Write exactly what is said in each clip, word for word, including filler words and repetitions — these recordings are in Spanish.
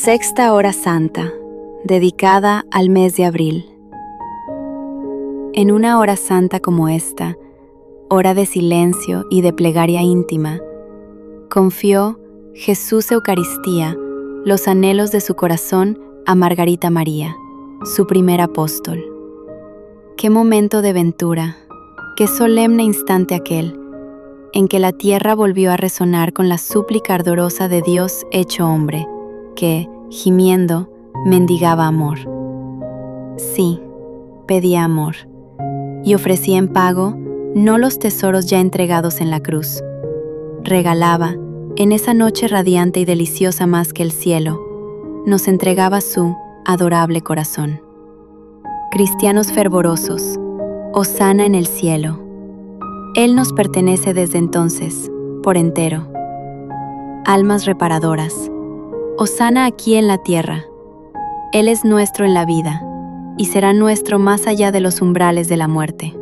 Sexta Hora Santa, dedicada al mes de abril. En una hora santa como esta, hora de silencio y de plegaria íntima, confió Jesús Eucaristía los anhelos de su corazón a Margarita María, su primer apóstol. Qué momento de ventura, qué solemne instante aquel, en que la tierra volvió a resonar con la súplica ardorosa de Dios hecho hombre, que, gimiendo, mendigaba amor. Sí, pedía amor, y ofrecía en pago no los tesoros ya entregados en la cruz. Regalaba, en esa noche radiante y deliciosa más que el cielo, nos entregaba su adorable corazón. Cristianos fervorosos, hosana en el cielo. Él nos pertenece desde entonces, por entero. Almas reparadoras, hosana aquí en la tierra. Él es nuestro en la vida, y será nuestro más allá de los umbrales de la muerte.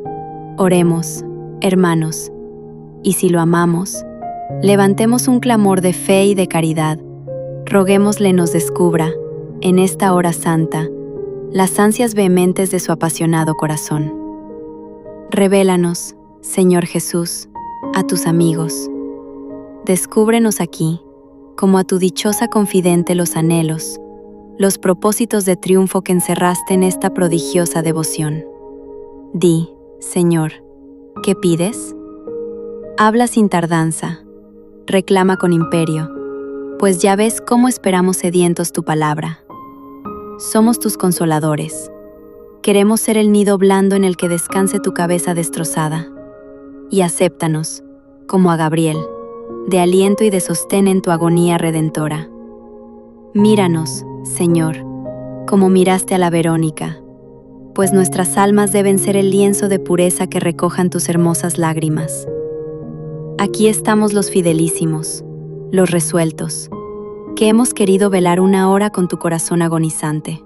Oremos, hermanos, y si lo amamos, levantemos un clamor de fe y de caridad, roguémosle nos descubra, en esta hora santa, las ansias vehementes de su apasionado corazón. Revélanos, Señor Jesús, a tus amigos. Descúbrenos aquí, como a tu dichosa confidente los anhelos, los propósitos de triunfo que encerraste en esta prodigiosa devoción. Di, Señor, ¿qué pides? Habla sin tardanza, reclama con imperio, pues ya ves cómo esperamos sedientos tu palabra. Somos tus consoladores. Queremos ser el nido blando en el que descanse tu cabeza destrozada. Y acéptanos, como a Gabriel, de aliento y de sostén en tu agonía redentora. Míranos, Señor, como miraste a la Verónica, pues nuestras almas deben ser el lienzo de pureza que recojan tus hermosas lágrimas. Aquí estamos los fidelísimos, los resueltos, que hemos querido velar una hora con tu corazón agonizante.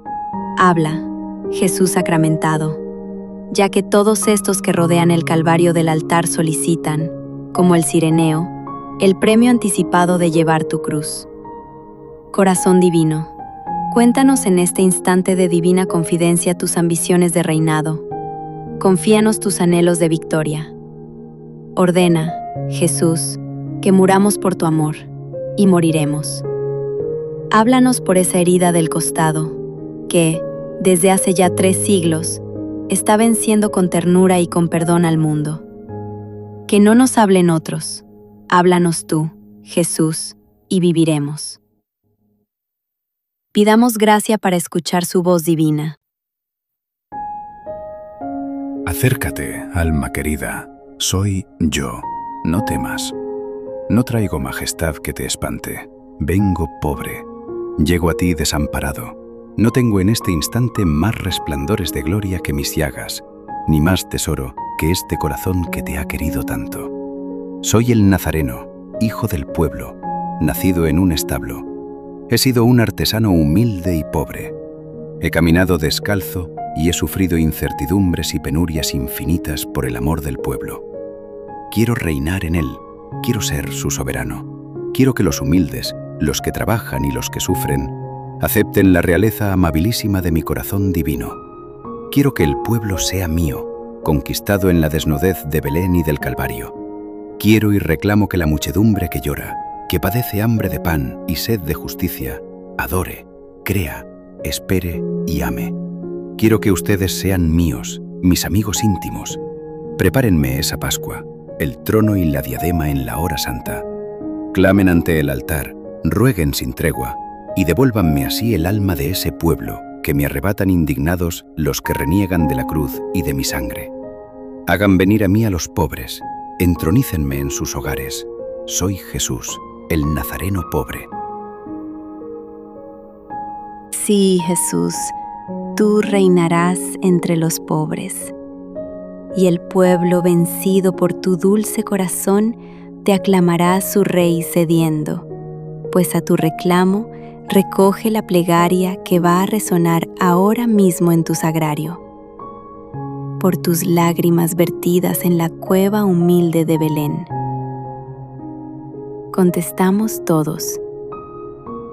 Habla, Jesús sacramentado, ya que todos estos que rodean el Calvario del altar solicitan, como el Cireneo, el premio anticipado de llevar tu cruz. Corazón divino, cuéntanos en este instante de divina confidencia tus ambiciones de reinado. Confíanos tus anhelos de victoria. Ordena, Jesús, que muramos por tu amor, y moriremos. Háblanos por esa herida del costado, que, desde hace ya tres siglos, está venciendo con ternura y con perdón al mundo. Que no nos hablen otros, háblanos tú, Jesús, y viviremos. Pidamos gracia para escuchar su voz divina. Acércate, alma querida, soy yo, no temas. No traigo majestad que te espante, vengo pobre. Llego a ti desamparado. No tengo en este instante más resplandores de gloria que mis llagas, ni más tesoro que este corazón que te ha querido tanto. Soy el Nazareno, hijo del pueblo, nacido en un establo. He sido un artesano humilde y pobre. He caminado descalzo y he sufrido incertidumbres y penurias infinitas por el amor del pueblo. Quiero reinar en él, quiero ser su soberano. Quiero que los humildes, los que trabajan y los que sufren, acepten la realeza amabilísima de mi corazón divino. Quiero que el pueblo sea mío, conquistado en la desnudez de Belén y del Calvario. Quiero y reclamo que la muchedumbre que llora, que padece hambre de pan y sed de justicia, adore, crea, espere y ame. Quiero que ustedes sean míos, mis amigos íntimos. Prepárenme esa Pascua, el trono y la diadema en la hora santa. Clamen ante el altar, rueguen sin tregua, y devuélvanme así el alma de ese pueblo que me arrebatan indignados los que reniegan de la cruz y de mi sangre. Hagan venir a mí a los pobres, entronícenme en sus hogares. Soy Jesús, el Nazareno pobre. Sí, Jesús, tú reinarás entre los pobres, y el pueblo vencido por tu dulce corazón te aclamará su rey cediendo, pues a tu reclamo recoge la plegaria que va a resonar ahora mismo en tu sagrario. Por tus lágrimas vertidas en la cueva humilde de Belén. Contestamos todos: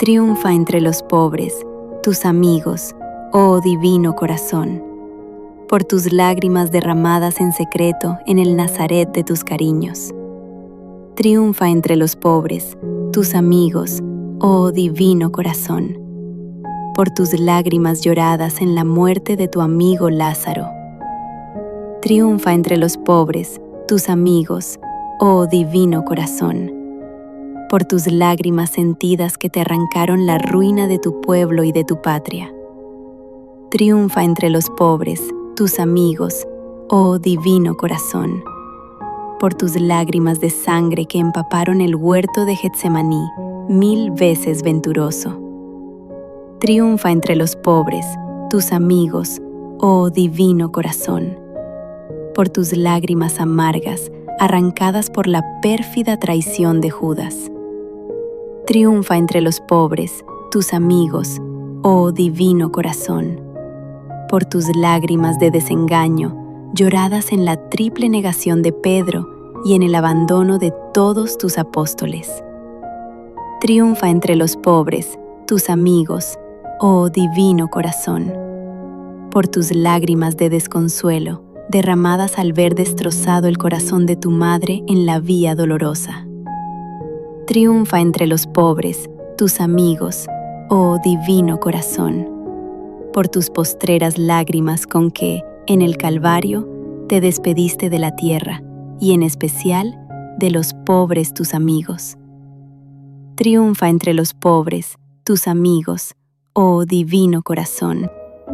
Triunfa entre los pobres, tus amigos, oh divino corazón, por tus lágrimas derramadas en secreto en el Nazaret de tus cariños. Triunfa entre los pobres, tus amigos, oh divino corazón, por tus lágrimas lloradas en la muerte de tu amigo Lázaro. Triunfa entre los pobres, tus amigos, oh divino corazón, por tus lágrimas sentidas que te arrancaron la ruina de tu pueblo y de tu patria. Triunfa entre los pobres, tus amigos, oh divino corazón, por tus lágrimas de sangre que empaparon el huerto de Getsemaní, mil veces venturoso. Triunfa entre los pobres, tus amigos, oh divino corazón, por tus lágrimas amargas arrancadas por la pérfida traición de Judas. Triunfa entre los pobres, tus amigos, oh divino corazón, por tus lágrimas de desengaño lloradas en la triple negación de Pedro y en el abandono de todos tus apóstoles. Triunfa entre los pobres, tus amigos, oh divino corazón, por tus lágrimas de desconsuelo derramadas al ver destrozado el corazón de tu madre en la vía dolorosa. Triunfa entre los pobres, tus amigos, oh divino corazón, por tus postreras lágrimas con que, en el Calvario, te despediste de la tierra, y en especial de los pobres tus amigos. Triunfa entre los pobres, tus amigos, oh divino corazón.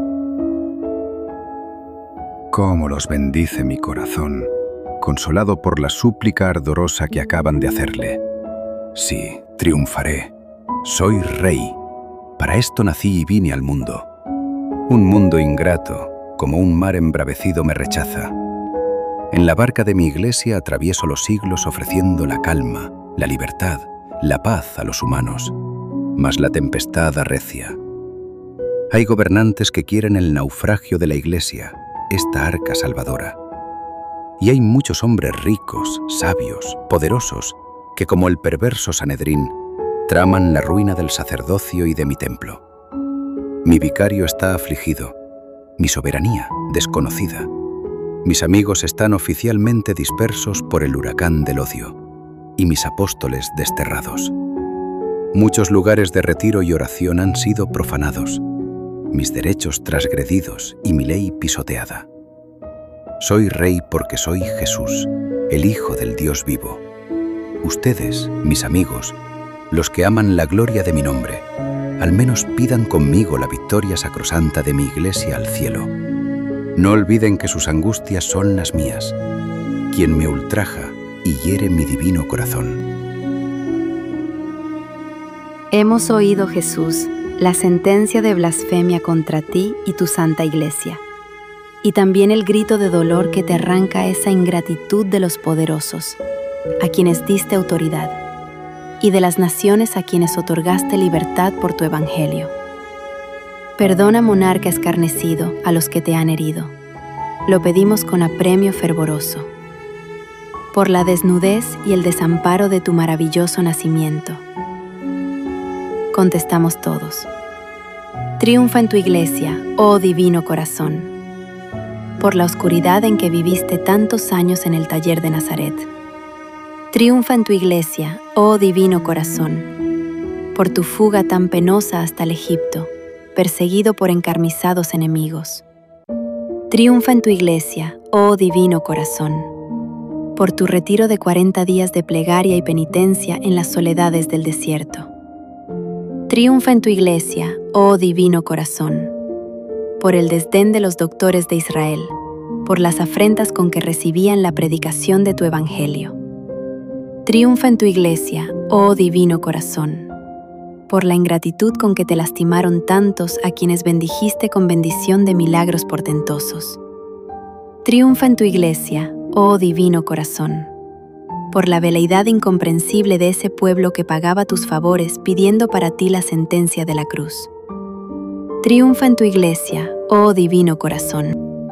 Cómo los bendice mi corazón, consolado por la súplica ardorosa que acaban de hacerle. Sí, triunfaré. Soy rey. Para esto nací y vine al mundo. Un mundo ingrato, como un mar embravecido, me rechaza. En la barca de mi iglesia atravieso los siglos ofreciendo la calma, la libertad, la paz a los humanos, mas la tempestad arrecia. Hay gobernantes que quieren el naufragio de la iglesia, esta arca salvadora. Y hay muchos hombres ricos, sabios, poderosos, que como el perverso Sanedrín, traman la ruina del sacerdocio y de mi templo. Mi vicario está afligido, mi soberanía desconocida. Mis amigos están oficialmente dispersos por el huracán del odio, y mis apóstoles desterrados. Muchos lugares de retiro y oración han sido profanados, mis derechos transgredidos y mi ley pisoteada. Soy rey porque soy Jesús, el Hijo del Dios vivo. Ustedes, mis amigos, los que aman la gloria de mi nombre, al menos pidan conmigo la victoria sacrosanta de mi iglesia al cielo. No olviden que sus angustias son las mías, quien me ultraja y hiere mi divino corazón. Hemos oído, Jesús, la sentencia de blasfemia contra ti y tu santa iglesia, y también el grito de dolor que te arranca esa ingratitud de los poderosos, a quienes diste autoridad, y de las naciones a quienes otorgaste libertad por tu evangelio. Perdona, monarca escarnecido, a los que te han herido. Lo pedimos con apremio fervoroso. Por la desnudez y el desamparo de tu maravilloso nacimiento. Contestamos todos. Triunfa en tu iglesia, oh divino corazón, por la oscuridad en que viviste tantos años en el taller de Nazaret. Triunfa en tu iglesia, oh divino corazón, por tu fuga tan penosa hasta el Egipto, perseguido por encarnizados enemigos. Triunfa en tu iglesia, oh divino corazón, por tu retiro de cuarenta días de plegaria y penitencia en las soledades del desierto. Triunfa en tu iglesia, oh divino corazón, por el desdén de los doctores de Israel, por las afrentas con que recibían la predicación de tu evangelio. Triunfa en tu iglesia, oh divino corazón, por la ingratitud con que te lastimaron tantos a quienes bendijiste con bendición de milagros portentosos. Triunfa en tu iglesia, oh divino corazón, por la veleidad incomprensible de ese pueblo que pagaba tus favores pidiendo para ti la sentencia de la cruz. Triunfa en tu iglesia, oh divino corazón.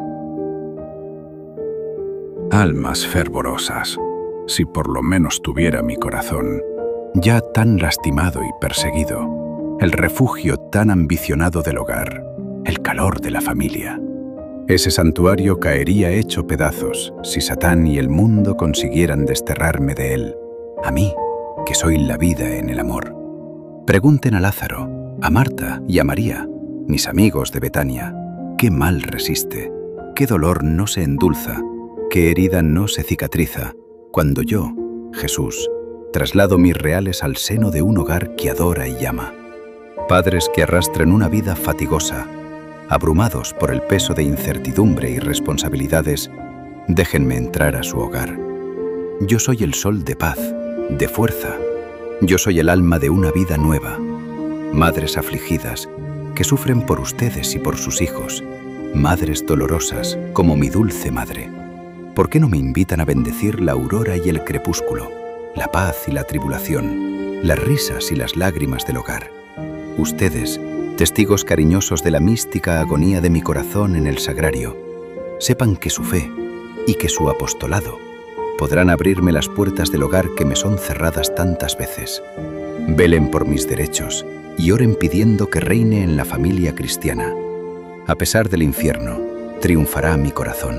Almas fervorosas, si por lo menos tuviera mi corazón, ya tan lastimado y perseguido, el refugio tan ambicionado del hogar, el calor de la familia. Ese santuario caería hecho pedazos si Satán y el mundo consiguieran desterrarme de él, a mí, que soy la vida en el amor. Pregunten a Lázaro, a Marta y a María, mis amigos de Betania, qué mal resiste, qué dolor no se endulza, qué herida no se cicatriza, cuando yo, Jesús, traslado mis reales al seno de un hogar que adora y llama. Padres que arrastran una vida fatigosa, abrumados por el peso de incertidumbre y responsabilidades, déjenme entrar a su hogar. Yo soy el sol de paz, de fuerza. Yo soy el alma de una vida nueva. Madres afligidas, que sufren por ustedes y por sus hijos. Madres dolorosas, como mi dulce madre. ¿Por qué no me invitan a bendecir la aurora y el crepúsculo, la paz y la tribulación, las risas y las lágrimas del hogar? Ustedes, testigos cariñosos de la mística agonía de mi corazón en el sagrario, sepan que su fe y que su apostolado podrán abrirme las puertas del hogar que me son cerradas tantas veces. Velen por mis derechos y oren pidiendo que reine en la familia cristiana. A pesar del infierno, triunfará mi corazón.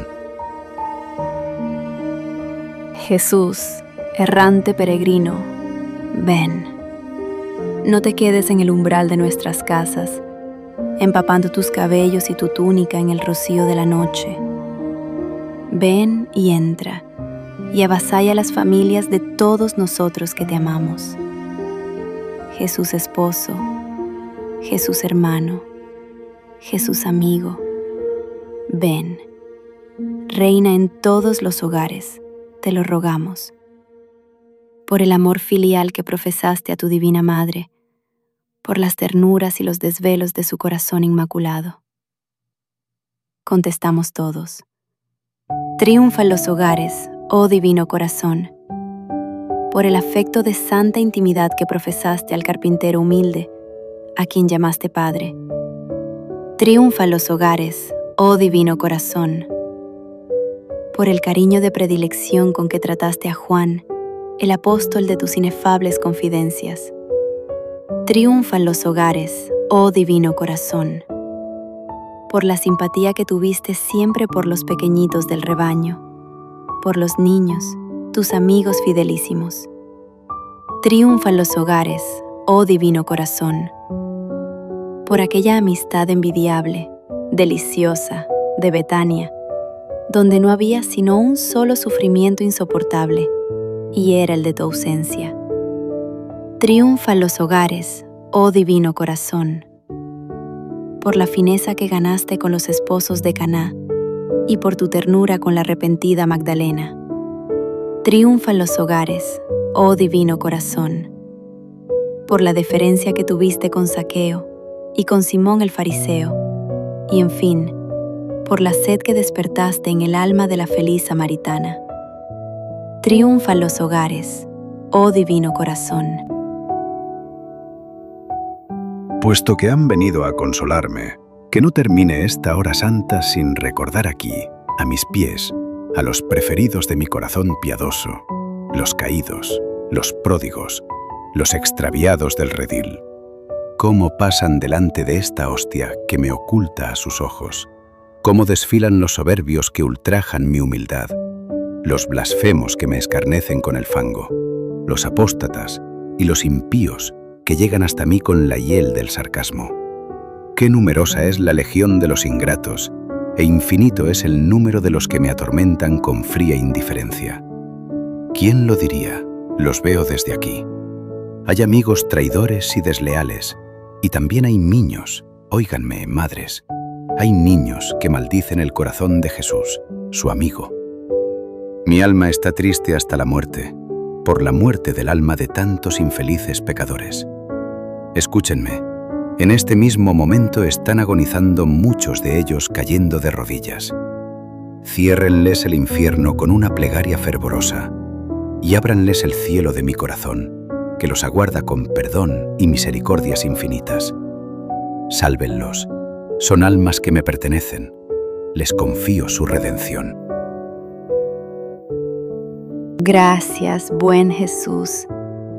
Jesús, errante peregrino, ven. No te quedes en el umbral de nuestras casas, empapando tus cabellos y tu túnica en el rocío de la noche. Ven y entra, y avasalla a las familias de todos nosotros que te amamos. Jesús esposo, Jesús hermano, Jesús amigo, ven, reina en todos los hogares, te lo rogamos. Por el amor filial que profesaste a tu divina Madre, por las ternuras y los desvelos de su corazón inmaculado. Contestamos todos. Triunfa en los hogares, oh divino corazón, por el afecto de santa intimidad que profesaste al carpintero humilde, a quien llamaste Padre. Triunfa en los hogares, oh divino corazón, por el cariño de predilección con que trataste a Juan, el apóstol de tus inefables confidencias. Triunfa en los hogares, oh divino corazón, por la simpatía que tuviste siempre por los pequeñitos del rebaño, por los niños, tus amigos fidelísimos. Triunfa en los hogares, oh divino corazón, por aquella amistad envidiable, deliciosa, de Betania, donde no había sino un solo sufrimiento insoportable, y era el de tu ausencia. Triunfa en los hogares, oh divino corazón, por la fineza que ganaste con los esposos de Caná y por tu ternura con la arrepentida Magdalena. Triunfa en los hogares, oh divino corazón, por la deferencia que tuviste con Zaqueo y con Simón el fariseo, y en fin, por la sed que despertaste en el alma de la feliz samaritana. Triunfa en los hogares, oh divino corazón. Puesto que han venido a consolarme, que no termine esta hora santa sin recordar aquí, a mis pies, a los preferidos de mi corazón piadoso, los caídos, los pródigos, los extraviados del redil. Cómo pasan delante de esta hostia que me oculta a sus ojos, cómo desfilan los soberbios que ultrajan mi humildad, los blasfemos que me escarnecen con el fango, los apóstatas y los impíos que llegan hasta mí con la hiel del sarcasmo. Qué numerosa es la legión de los ingratos, e infinito es el número de los que me atormentan con fría indiferencia. ¿Quién lo diría? Los veo desde aquí. Hay amigos traidores y desleales, y también hay niños, óiganme, madres, hay niños que maldicen el corazón de Jesús, su amigo. Mi alma está triste hasta la muerte, por la muerte del alma de tantos infelices pecadores. Escúchenme, en este mismo momento están agonizando muchos de ellos cayendo de rodillas. Ciérrenles el infierno con una plegaria fervorosa y ábranles el cielo de mi corazón, que los aguarda con perdón y misericordias infinitas. Sálvenlos, son almas que me pertenecen, les confío su redención. Gracias, buen Jesús,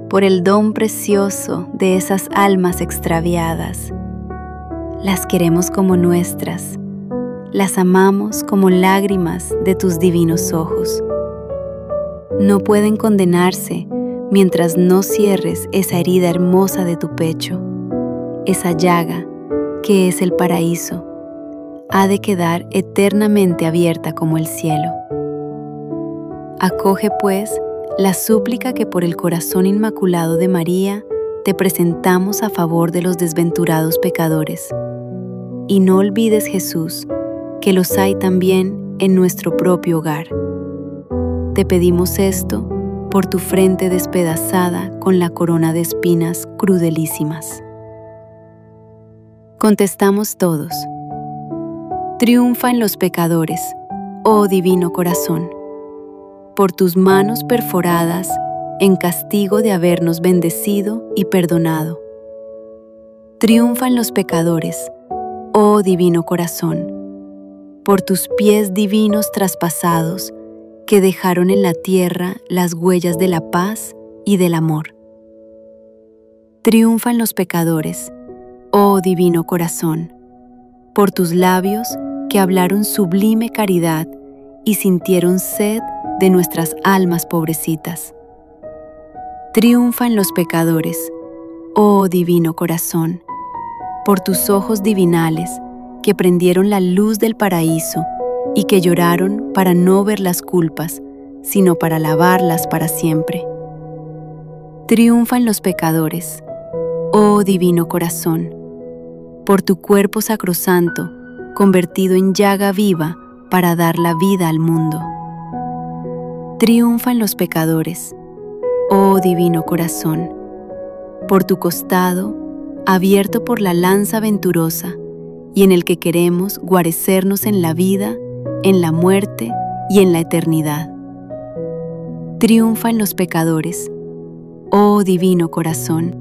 por el don precioso de esas almas extraviadas. Las queremos como nuestras, las amamos como lágrimas de tus divinos ojos. No pueden condenarse mientras no cierres esa herida hermosa de tu pecho. Esa llaga, que es el paraíso, ha de quedar eternamente abierta como el cielo. Acoge, pues, la súplica que por el corazón inmaculado de María te presentamos a favor de los desventurados pecadores. Y no olvides, Jesús, que los hay también en nuestro propio hogar. Te pedimos esto por tu frente despedazada con la corona de espinas crudelísimas. Contestamos todos: triunfa en los pecadores, oh divino corazón, por tus manos perforadas en castigo de habernos bendecido y perdonado. Triunfa en los pecadores, oh divino corazón, por tus pies divinos traspasados que dejaron en la tierra las huellas de la paz y del amor. Triunfa en los pecadores, oh divino corazón, por tus labios que hablaron sublime caridad y sintieron sed de nuestras almas pobrecitas. Triunfa en los pecadores, oh divino corazón, por tus ojos divinales que prendieron la luz del paraíso y que lloraron para no ver las culpas, sino para lavarlas para siempre. Triunfa en los pecadores, oh divino corazón, por tu cuerpo sacrosanto, convertido en llaga viva para dar la vida al mundo. Triunfa en los pecadores, oh divino corazón, por tu costado, abierto por la lanza venturosa, y en el que queremos guarecernos en la vida, en la muerte y en la eternidad. Triunfa en los pecadores, oh divino corazón.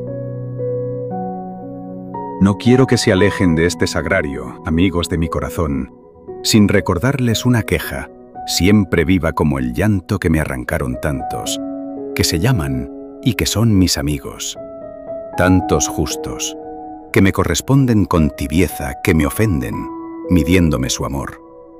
No quiero que se alejen de este sagrario, amigos de mi corazón, sin recordarles una queja, siempre viva como el llanto que me arrancaron tantos, que se llaman y que son mis amigos. Tantos justos, que me corresponden con tibieza, que me ofenden, midiéndome su amor.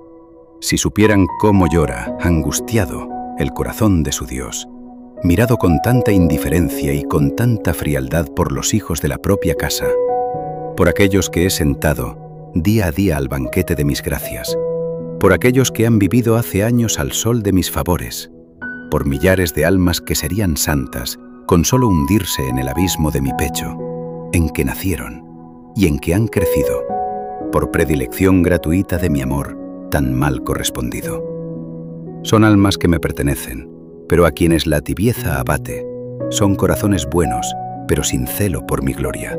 Si supieran cómo llora, angustiado, el corazón de su Dios, mirado con tanta indiferencia y con tanta frialdad por los hijos de la propia casa, por aquellos que he sentado día a día al banquete de mis gracias, por aquellos que han vivido hace años al sol de mis favores, por millares de almas que serían santas con solo hundirse en el abismo de mi pecho, en que nacieron y en que han crecido, por predilección gratuita de mi amor tan mal correspondido. Son almas que me pertenecen, pero a quienes la tibieza abate, son corazones buenos, pero sin celo por mi gloria.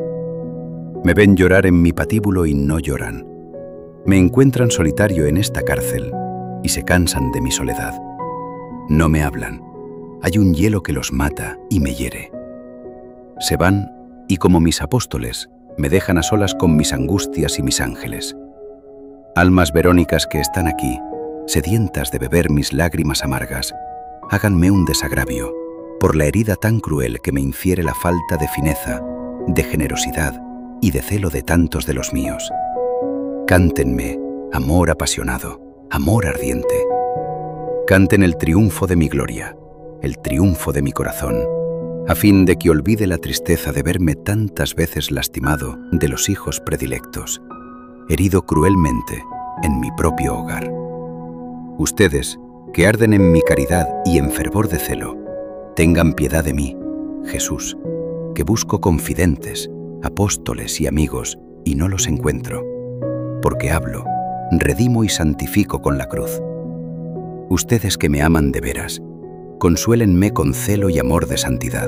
Me ven llorar en mi patíbulo y no lloran. Me encuentran solitario en esta cárcel y se cansan de mi soledad. No me hablan. Hay un hielo que los mata y me hiere. Se van y, como mis apóstoles, me dejan a solas con mis angustias y mis ángeles. Almas verónicas que están aquí, sedientas de beber mis lágrimas amargas, háganme un desagravio por la herida tan cruel que me infiere la falta de fineza, de generosidad y de celo de tantos de los míos. Cántenme, amor apasionado, amor ardiente. Canten el triunfo de mi gloria, el triunfo de mi corazón, a fin de que olvide la tristeza de verme tantas veces lastimado de los hijos predilectos, herido cruelmente en mi propio hogar. Ustedes, que arden en mi caridad y en fervor de celo, tengan piedad de mí, Jesús, que busco confidentes, apóstoles y amigos, y no los encuentro, porque hablo, redimo y santifico con la cruz. Ustedes que me aman de veras, consuélenme con celo y amor de santidad.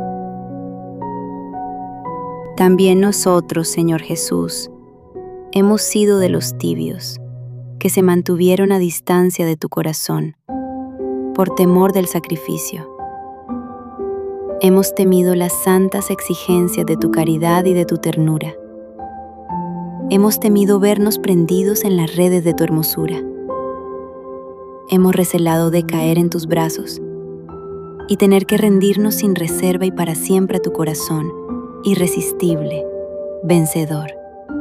También nosotros, Señor Jesús, hemos sido de los tibios, que se mantuvieron a distancia de tu corazón, por temor del sacrificio. Hemos temido las santas exigencias de tu caridad y de tu ternura. Hemos temido vernos prendidos en las redes de tu hermosura. Hemos recelado de caer en tus brazos, y tener que rendirnos sin reserva y para siempre a tu corazón, irresistible, vencedor.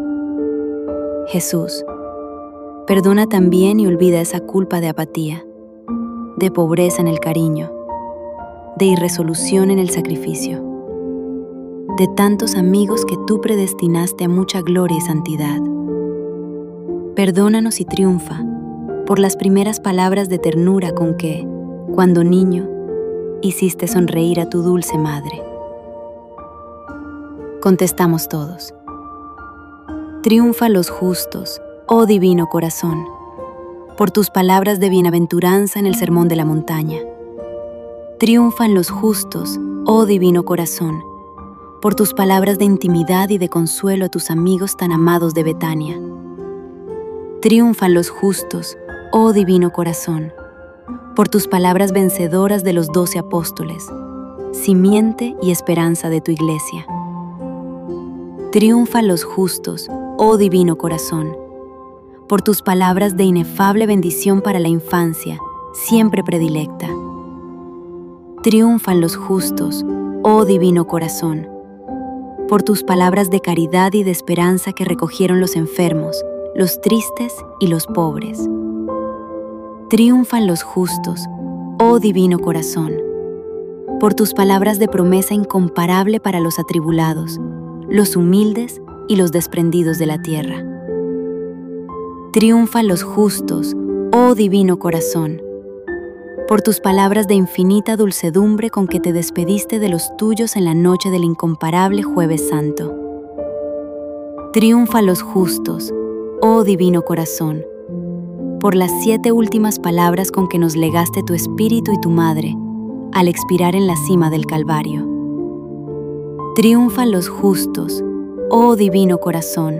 Jesús, perdona también y olvida esa culpa de apatía, de pobreza en el cariño, de irresolución en el sacrificio, de tantos amigos que tú predestinaste a mucha gloria y santidad. Perdónanos y triunfa por las primeras palabras de ternura con que, cuando niño, hiciste sonreír a tu dulce madre. Contestamos todos: triunfa los justos, oh divino corazón, por tus palabras de bienaventuranza en el sermón de la montaña. Triunfan los justos, oh divino corazón, por tus palabras de intimidad y de consuelo a tus amigos tan amados de Betania. Triunfan los justos, oh divino corazón, por tus palabras vencedoras de los doce apóstoles, simiente y esperanza de tu iglesia. Triunfan los justos, oh divino corazón, por tus palabras de inefable bendición para la infancia, siempre predilecta. Triunfan los justos, oh divino corazón, por tus palabras de caridad y de esperanza que recogieron los enfermos, los tristes y los pobres. Triunfan los justos, oh divino corazón, por tus palabras de promesa incomparable para los atribulados, los humildes y los desprendidos de la tierra. Triunfan los justos, oh divino corazón, por tus palabras de infinita dulcedumbre con que te despediste de los tuyos en la noche del incomparable Jueves Santo. Triunfan los justos, oh divino corazón, por las siete últimas palabras con que nos legaste tu espíritu y tu madre al expirar en la cima del Calvario. Triunfan los justos, oh divino corazón.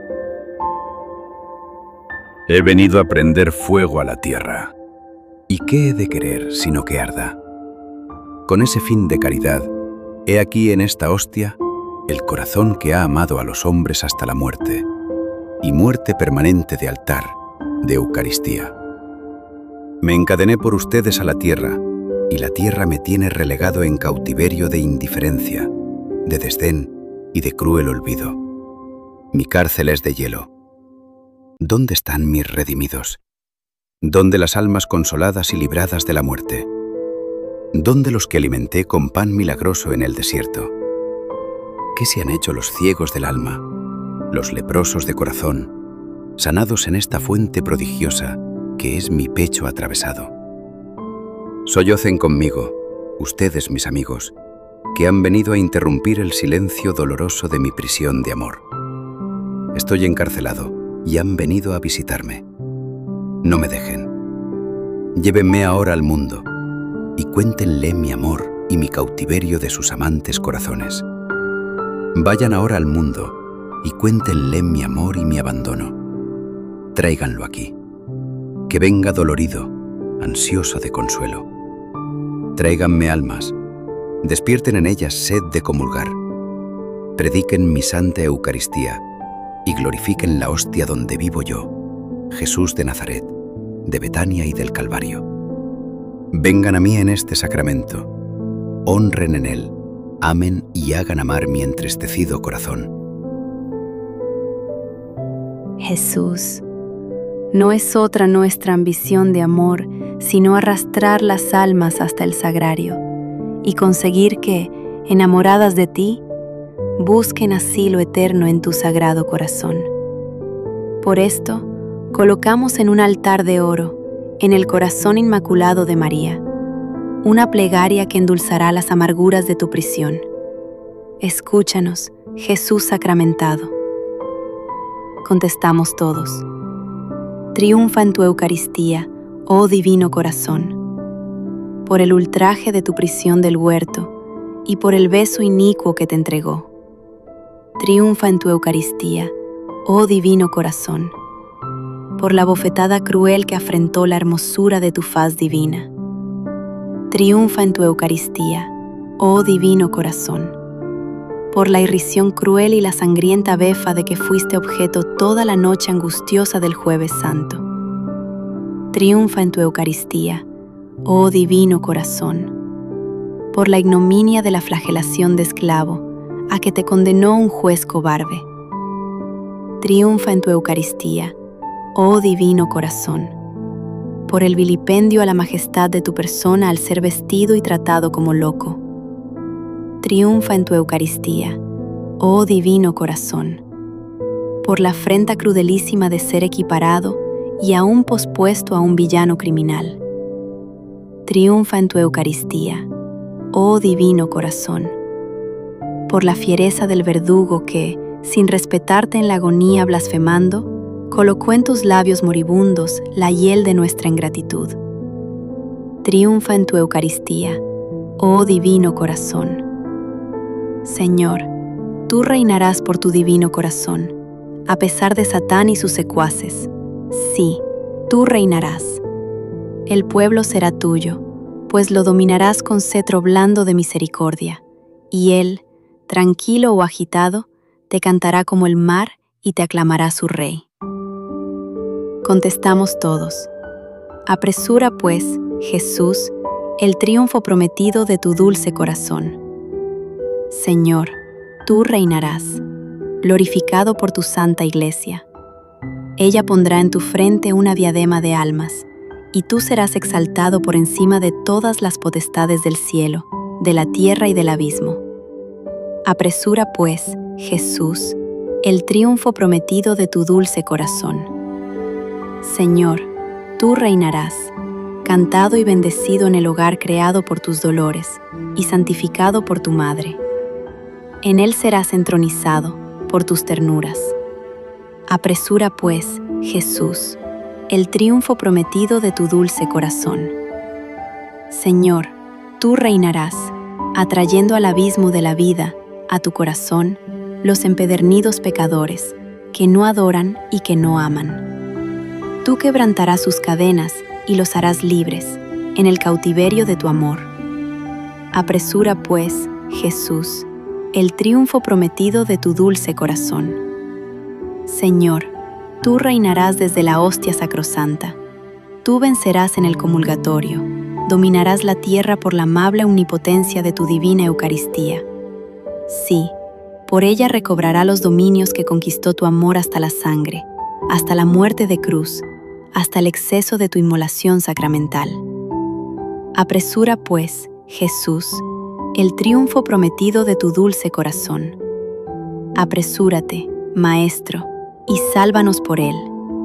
He venido a prender fuego a la tierra. ¿Y qué he de querer sino que arda? Con ese fin de caridad, he aquí en esta hostia el corazón que ha amado a los hombres hasta la muerte, y muerte permanente de altar, de Eucaristía. Me encadené por ustedes a la tierra, y la tierra me tiene relegado en cautiverio de indiferencia, de desdén y de cruel olvido. Mi cárcel es de hielo. ¿Dónde están mis redimidos? ¿Dónde las almas consoladas y libradas de la muerte? ¿Dónde los que alimenté con pan milagroso en el desierto? ¿Qué se han hecho los ciegos del alma, los leprosos de corazón, sanados en esta fuente prodigiosa que es mi pecho atravesado? Sollocen conmigo, ustedes mis amigos, que han venido a interrumpir el silencio doloroso de mi prisión de amor. Estoy encarcelado y han venido a visitarme. No me dejen. Llévenme ahora al mundo y cuéntenle mi amor y mi cautiverio de sus amantes corazones. Vayan ahora al mundo y cuéntenle mi amor y mi abandono. Tráiganlo aquí. Que venga dolorido, ansioso de consuelo. Tráiganme almas, despierten en ellas sed de comulgar. Prediquen mi santa Eucaristía y glorifiquen la hostia donde vivo yo, Jesús de Nazaret, de Betania y del Calvario. Vengan a mí en este sacramento, honren en él, amen y hagan amar mi entristecido corazón. Jesús, no es otra nuestra ambición de amor, sino arrastrar las almas hasta el sagrario y conseguir que, enamoradas de ti, busquen asilo eterno en tu sagrado corazón. Por esto, colocamos en un altar de oro, en el corazón inmaculado de María, una plegaria que endulzará las amarguras de tu prisión. Escúchanos, Jesús sacramentado. Contestamos todos: triunfa en tu Eucaristía, oh divino corazón, por el ultraje de tu prisión del huerto y por el beso inicuo que te entregó. Triunfa en tu Eucaristía, oh divino corazón, por la bofetada cruel que afrentó la hermosura de tu faz divina. Triunfa en tu Eucaristía, oh divino corazón, por la irrisión cruel y la sangrienta befa de que fuiste objeto toda la noche angustiosa del Jueves Santo. Triunfa en tu Eucaristía, oh divino corazón, por la ignominia de la flagelación de esclavo, a que te condenó un juez cobarde. Triunfa en tu Eucaristía, oh divino corazón, por el vilipendio a la majestad de tu persona al ser vestido y tratado como loco. Triunfa en tu Eucaristía, oh divino corazón, por la afrenta crudelísima de ser equiparado y aún pospuesto a un villano criminal. Triunfa en tu Eucaristía, oh divino corazón, por la fiereza del verdugo que, sin respetarte en la agonía blasfemando, colocó en tus labios moribundos la hiel de nuestra ingratitud. Triunfa en tu Eucaristía, oh divino corazón. Señor, tú reinarás por tu divino corazón, a pesar de Satán y sus secuaces. Sí, tú reinarás. El pueblo será tuyo, pues lo dominarás con cetro blando de misericordia, y él, tranquilo o agitado, te cantará como el mar y te aclamará su rey. Contestamos todos: apresura, pues, Jesús, el triunfo prometido de tu dulce corazón. Señor, tú reinarás, glorificado por tu santa Iglesia. Ella pondrá en tu frente una diadema de almas, y tú serás exaltado por encima de todas las potestades del cielo, de la tierra y del abismo. Apresura, pues, Jesús, el triunfo prometido de tu dulce corazón. Señor, tú reinarás, cantado y bendecido en el hogar creado por tus dolores y santificado por tu Madre. En él serás entronizado por tus ternuras. Apresura, pues, Jesús, el triunfo prometido de tu dulce corazón. Señor, tú reinarás, atrayendo al abismo de la vida, a tu corazón, los empedernidos pecadores, que no adoran y que no aman. Tú quebrantarás sus cadenas y los harás libres, en el cautiverio de tu amor. Apresura, pues, Jesús, el triunfo prometido de tu dulce corazón. Señor, tú reinarás desde la hostia sacrosanta. Tú vencerás en el comulgatorio, dominarás la tierra por la amable omnipotencia de tu divina Eucaristía. Sí, por ella recobrará los dominios que conquistó tu amor hasta la sangre, hasta la muerte de cruz, hasta el exceso de tu inmolación sacramental. Apresura, pues, Jesús, el triunfo prometido de tu dulce corazón. Apresúrate, Maestro, y sálvanos por él.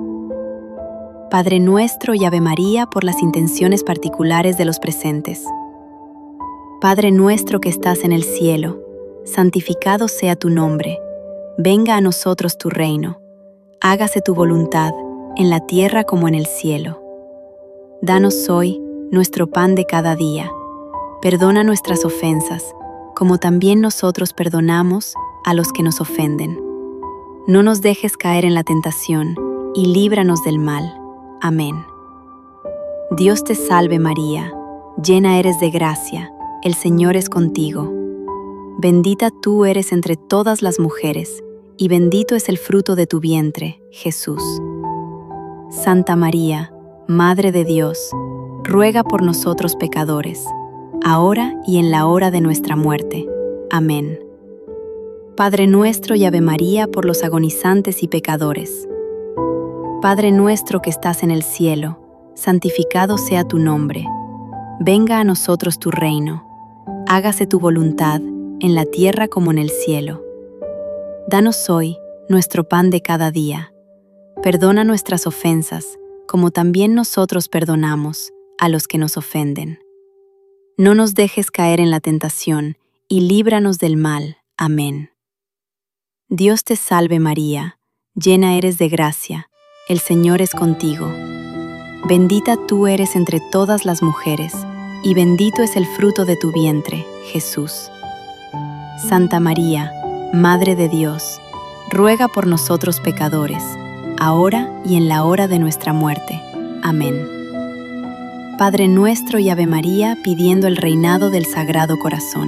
Padre nuestro y Ave María por las intenciones particulares de los presentes. Padre nuestro que estás en el cielo, santificado sea tu nombre. Venga a nosotros tu reino. Hágase tu voluntad, en la tierra como en el cielo. Danos hoy nuestro pan de cada día. Perdona nuestras ofensas, como también nosotros perdonamos a los que nos ofenden. No nos dejes caer en la tentación, y líbranos del mal. Amén. Dios te salve María, llena eres de gracia, el Señor es contigo. Bendita tú eres entre todas las mujeres, y bendito es el fruto de tu vientre, Jesús. Santa María, Madre de Dios, ruega por nosotros pecadores, ahora y en la hora de nuestra muerte. Amén. Padre nuestro y Ave María por los agonizantes y pecadores. Padre nuestro que estás en el cielo, santificado sea tu nombre. Venga a nosotros tu reino. Hágase tu voluntad, en la tierra como en el cielo. Danos hoy nuestro pan de cada día. Perdona nuestras ofensas, como también nosotros perdonamos a los que nos ofenden. No nos dejes caer en la tentación, y líbranos del mal. Amén. Dios te salve María, llena eres de gracia, el Señor es contigo. Bendita tú eres entre todas las mujeres, y bendito es el fruto de tu vientre, Jesús. Santa María, Madre de Dios, ruega por nosotros pecadores, ahora y en la hora de nuestra muerte. Amén. Padre nuestro y Ave María pidiendo el reinado del Sagrado Corazón.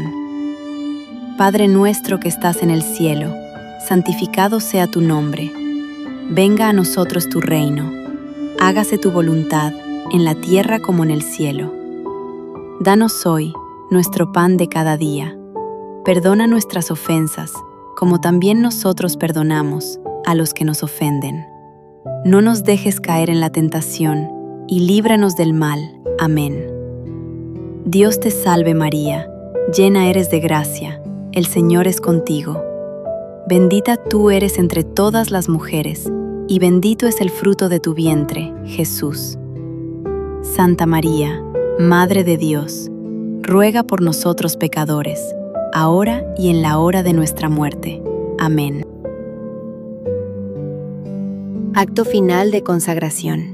Padre nuestro que estás en el cielo, santificado sea tu nombre. Venga a nosotros tu reino. Hágase tu voluntad, en la tierra como en el cielo. Danos hoy nuestro pan de cada día. Perdona nuestras ofensas, como también nosotros perdonamos a los que nos ofenden. No nos dejes caer en la tentación, y líbranos del mal. Amén. Dios te salve María, llena eres de gracia, el Señor es contigo. Bendita tú eres entre todas las mujeres, y bendito es el fruto de tu vientre, Jesús. Santa María, Madre de Dios, ruega por nosotros pecadores, ahora y en la hora de nuestra muerte. Amén. Acto final de consagración.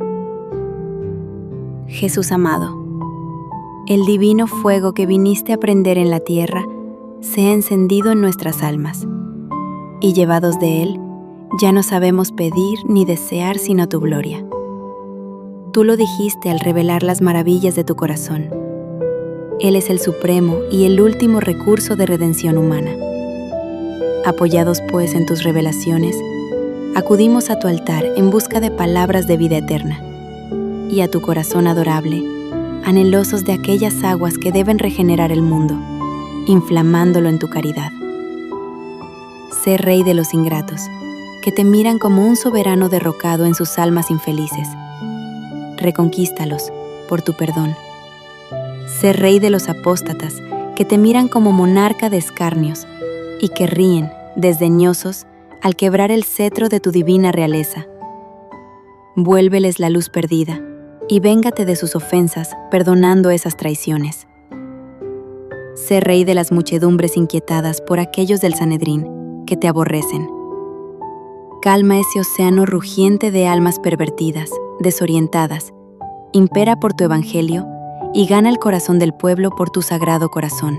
Jesús amado, el divino fuego que viniste a prender en la tierra se ha encendido en nuestras almas, y llevados de él, ya no sabemos pedir ni desear sino tu gloria. Tú lo dijiste al revelar las maravillas de tu corazón. Él es el supremo y el último recurso de redención humana. Apoyados pues en tus revelaciones, acudimos a tu altar en busca de palabras de vida eterna, y a tu corazón adorable, anhelosos de aquellas aguas que deben regenerar el mundo, inflamándolo en tu caridad. Sé Rey de los ingratos, que te miran como un soberano derrocado en sus almas infelices. Reconquístalos por tu perdón. Sé Rey de los apóstatas, que te miran como monarca de escarnios, y que ríen, desdeñosos, al quebrar el cetro de tu divina realeza. Vuélveles la luz perdida, y véngate de sus ofensas, perdonando esas traiciones. Sé Rey de las muchedumbres inquietadas por aquellos del Sanedrín, que te aborrecen. Calma ese océano rugiente de almas pervertidas, desorientadas, impera por tu evangelio, y gana el corazón del pueblo por tu sagrado corazón.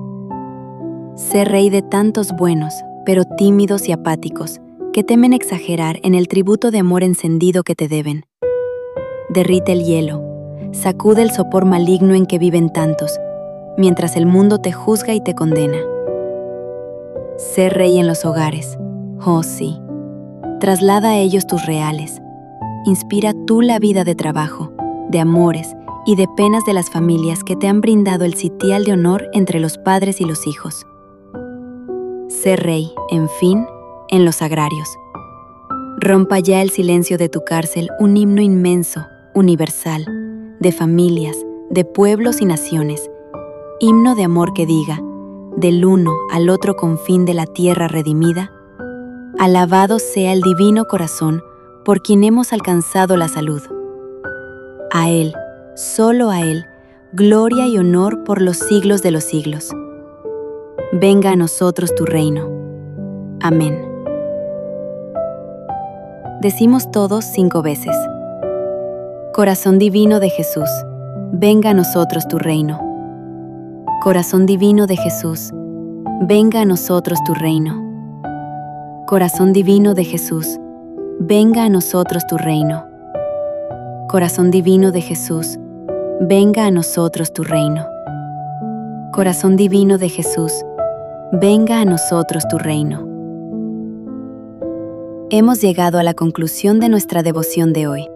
Sé Rey de tantos buenos, pero tímidos y apáticos, que temen exagerar en el tributo de amor encendido que te deben. Derrite el hielo, sacude el sopor maligno en que viven tantos, mientras el mundo te juzga y te condena. Sé Rey en los hogares, oh sí. Traslada a ellos tus reales. Inspira tú la vida de trabajo, de amores y de penas de las familias que te han brindado el sitial de honor entre los padres y los hijos. Sé Rey, en fin, en los agrarios. Rompa ya el silencio de tu cárcel un himno inmenso, universal, de familias, de pueblos y naciones. Himno de amor que diga, del uno al otro confín de la tierra redimida, alabado sea el divino corazón por quien hemos alcanzado la salud. A Él, solo a Él, gloria y honor por los siglos de los siglos. Venga a nosotros tu reino. Amén. Decimos todos cinco veces. Corazón divino de Jesús, venga a nosotros tu reino. Corazón divino de Jesús, venga a nosotros tu reino. Corazón divino de Jesús, venga a nosotros tu reino. Corazón divino de Jesús, venga a nosotros tu reino. Corazón divino de Jesús, venga a nosotros tu reino. Hemos llegado a la conclusión de nuestra devoción de hoy.